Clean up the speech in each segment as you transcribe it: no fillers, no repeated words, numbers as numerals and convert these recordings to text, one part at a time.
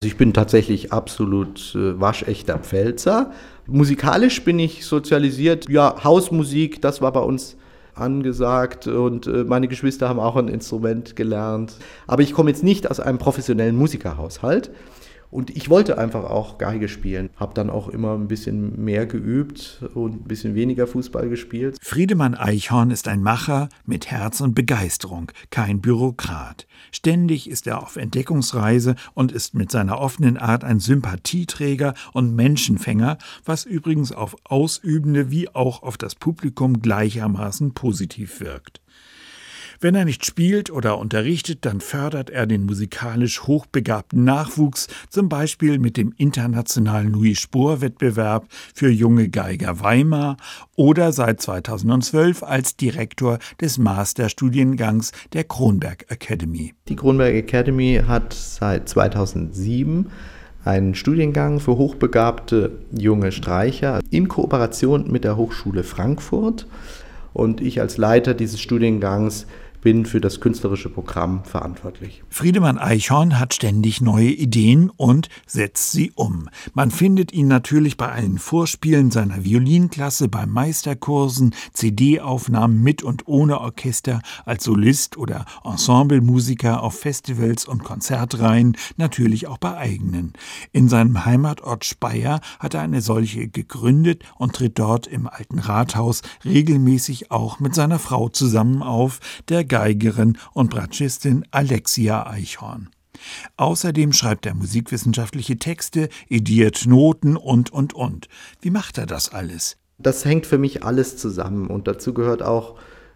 Ich bin tatsächlich absolut waschechter Pfälzer. Musikalisch bin ich sozialisiert. Ja, Hausmusik, das war bei uns angesagt und meine Geschwister haben auch ein Instrument gelernt. Aber ich komme jetzt nicht aus einem professionellen Musikerhaushalt. Und ich wollte einfach auch Geige spielen. Habe dann auch immer ein bisschen mehr geübt und ein bisschen weniger Fußball gespielt. Friedemann Eichhorn ist ein Macher mit Herz und Begeisterung, kein Bürokrat. Ständig ist er auf Entdeckungsreise und ist mit seiner offenen Art ein Sympathieträger und Menschenfänger, was übrigens auf Ausübende wie auch auf das Publikum gleichermaßen positiv wirkt. Wenn er nicht spielt oder unterrichtet, dann fördert er den musikalisch hochbegabten Nachwuchs, zum Beispiel mit dem internationalen Louis-Spohr-Wettbewerb für junge Geiger Weimar oder seit 2012 als Direktor des Masterstudiengangs der Kronberg Academy. Die Kronberg Academy hat seit 2007 einen Studiengang für hochbegabte junge Streicher in Kooperation mit der Hochschule Frankfurt. Und ich als Leiter dieses Studiengangs bin für das künstlerische Programm verantwortlich. Friedemann Eichhorn hat ständig neue Ideen und setzt sie um. Man findet ihn natürlich bei allen Vorspielen seiner Violinklasse, bei Meisterkursen, CD-Aufnahmen mit und ohne Orchester, als Solist oder Ensemblemusiker auf Festivals und Konzertreihen, natürlich auch bei eigenen. In seinem Heimatort Speyer hat er eine solche gegründet und tritt dort im alten Rathaus regelmäßig auch mit seiner Frau zusammen auf, der Geigerin und Bratschistin Alexia Eichhorn. Außerdem schreibt er musikwissenschaftliche Texte, ediert Noten und. Wie macht er das alles? Das hängt für mich alles zusammen und dazu gehört auch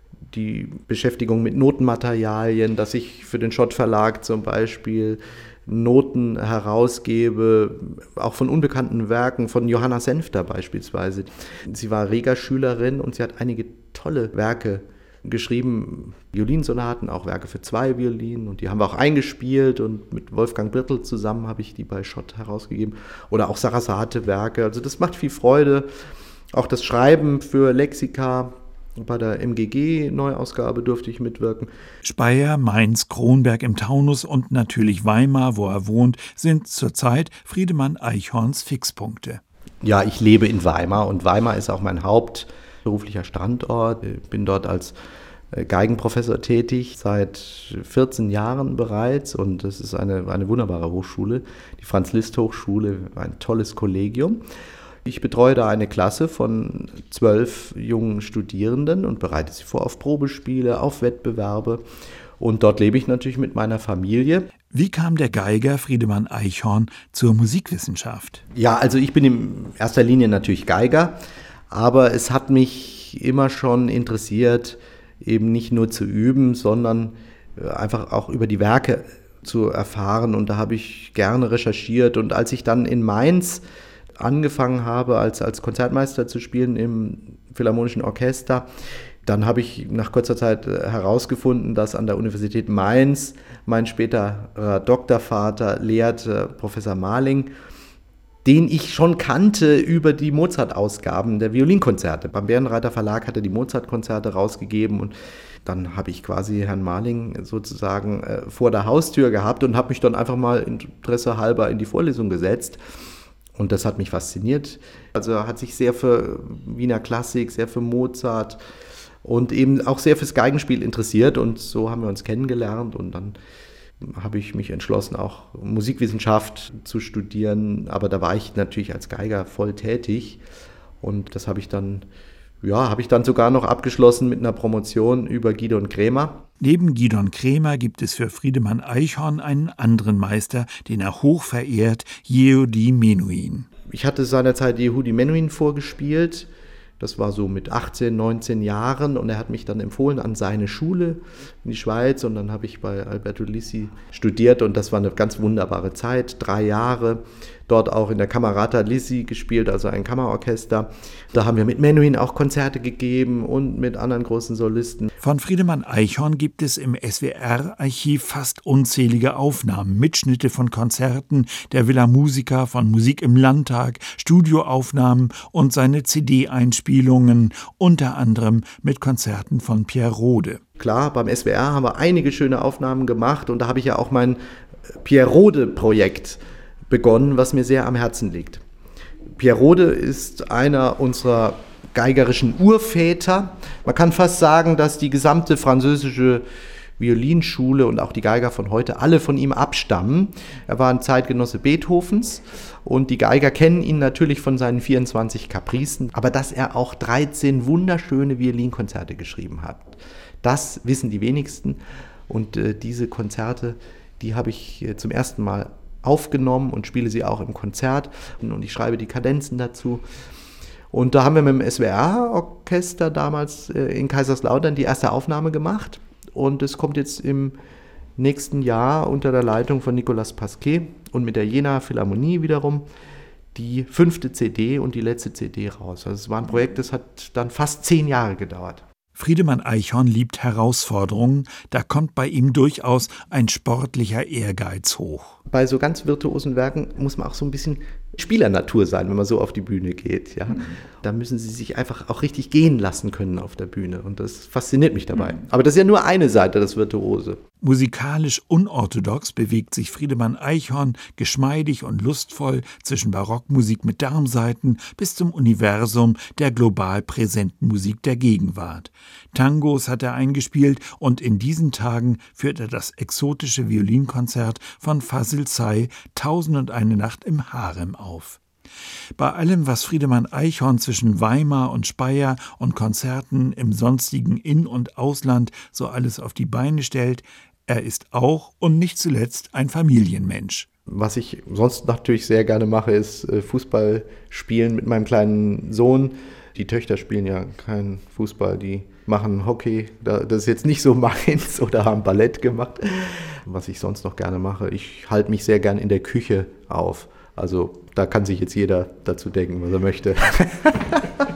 die Beschäftigung mit Notenmaterialien, dass ich für den Schott Verlag zum Beispiel Noten herausgebe, auch von unbekannten Werken, von Johanna Senfter beispielsweise. Sie war Reger-Schülerin und sie hat einige tolle Werke geschrieben, Violinsonaten, auch Werke für 2 Violinen und die haben wir auch eingespielt und mit Wolfgang Birtel zusammen habe ich die bei Schott herausgegeben oder auch Sarasate-Werke, also das macht viel Freude. Auch das Schreiben für Lexika, bei der MGG-Neuausgabe durfte ich mitwirken. Speyer, Mainz, Kronberg im Taunus und natürlich Weimar, wo er wohnt, sind zurzeit Friedemann Eichhorns Fixpunkte. Ja, ich lebe in Weimar und Weimar ist auch mein hauptberuflicher Standort. Ich bin dort als Geigenprofessor tätig, seit 14 Jahren bereits und das ist eine wunderbare Hochschule, die Franz-Liszt-Hochschule, ein tolles Kollegium. Ich betreue da eine Klasse von 12 jungen Studierenden und bereite sie vor auf Probespiele, auf Wettbewerbe und dort lebe ich natürlich mit meiner Familie. Wie kam der Geiger Friedemann Eichhorn zur Musikwissenschaft? Ja, also ich bin in erster Linie natürlich Geiger, aber es hat mich immer schon interessiert, eben nicht nur zu üben, sondern einfach auch über die Werke zu erfahren und da habe ich gerne recherchiert und als ich dann in Mainz angefangen habe, als Konzertmeister zu spielen im Philharmonischen Orchester, dann habe ich nach kurzer Zeit herausgefunden, dass an der Universität Mainz mein späterer Doktorvater lehrte, Professor Marling, den ich schon kannte über die Mozart-Ausgaben der Violinkonzerte. Beim Bärenreiter Verlag hat er die Mozart-Konzerte rausgegeben und dann habe ich quasi Herrn Marling sozusagen vor der Haustür gehabt und habe mich dann einfach mal Interesse halber in die Vorlesung gesetzt. Und das hat mich fasziniert. Also er hat sich sehr für Wiener Klassik, sehr für Mozart und eben auch sehr fürs Geigenspiel interessiert. Und so haben wir uns kennengelernt und dann habe ich mich entschlossen, auch Musikwissenschaft zu studieren. Aber da war ich natürlich als Geiger voll tätig und das habe ich dann sogar noch abgeschlossen mit einer Promotion über Gidon Kremer. Neben Gidon Kremer gibt es für Friedemann Eichhorn einen anderen Meister, den er hoch verehrt, Yehudi Menuhin. Ich hatte seinerzeit Yehudi Menuhin vorgespielt. Das war so mit 18, 19 Jahren und er hat mich dann empfohlen an seine Schule in die Schweiz und dann habe ich bei Alberto Lissi studiert und das war eine ganz wunderbare Zeit, 3 Jahre. Dort auch in der Camerata Lissi gespielt, also ein Kammerorchester. Da haben wir mit Menuhin auch Konzerte gegeben und mit anderen großen Solisten. Von Friedemann Eichhorn gibt es im SWR-Archiv fast unzählige Aufnahmen, Mitschnitte von Konzerten der Villa Musica, von Musik im Landtag, Studioaufnahmen und seine CD-Einspielungen, unter anderem mit Konzerten von Pierre Rode. Klar, beim SWR haben wir einige schöne Aufnahmen gemacht und da habe ich ja auch mein Pierre Rode-Projekt begonnen, was mir sehr am Herzen liegt. Pierre Rode ist einer unserer geigerischen Urväter. Man kann fast sagen, dass die gesamte französische Violinschule und auch die Geiger von heute alle von ihm abstammen. Er war ein Zeitgenosse Beethovens und die Geiger kennen ihn natürlich von seinen 24 Capricen, aber dass er auch 13 wunderschöne Violinkonzerte geschrieben hat, das wissen die wenigsten. Und diese Konzerte, die habe ich zum ersten Mal aufgenommen und spiele sie auch im Konzert und ich schreibe die Kadenzen dazu. Und da haben wir mit dem SWR-Orchester damals in Kaiserslautern die erste Aufnahme gemacht. Und es kommt jetzt im nächsten Jahr unter der Leitung von Nicolas Pasquet und mit der Jena Philharmonie wiederum die 5. CD und die letzte CD raus. Also es war ein Projekt, das hat dann fast 10 Jahre gedauert. Friedemann Eichhorn liebt Herausforderungen, da kommt bei ihm durchaus ein sportlicher Ehrgeiz hoch. Bei so ganz virtuosen Werken muss man auch so ein bisschen Spielernatur sein, wenn man so auf die Bühne geht. Ja? Da müssen sie sich einfach auch richtig gehen lassen können auf der Bühne und das fasziniert mich dabei. Aber das ist ja nur eine Seite, das Virtuose. Musikalisch unorthodox bewegt sich Friedemann Eichhorn geschmeidig und lustvoll zwischen Barockmusik mit Darmsaiten bis zum Universum der global präsenten Musik der Gegenwart. Tangos hat er eingespielt und in diesen Tagen führt er das exotische Violinkonzert von Fazil Say 1001 Nacht im Harem auf. Bei allem, was Friedemann Eichhorn zwischen Weimar und Speyer und Konzerten im sonstigen In- und Ausland so alles auf die Beine stellt, er ist auch und nicht zuletzt ein Familienmensch. Was ich sonst natürlich sehr gerne mache, ist Fußball spielen mit meinem kleinen Sohn. Die Töchter spielen ja keinen Fußball, die machen Hockey. Das ist jetzt nicht so meins oder haben Ballett gemacht. Was ich sonst noch gerne mache, ich halte mich sehr gern in der Küche auf. Also da kann sich jetzt jeder dazu denken, was er möchte.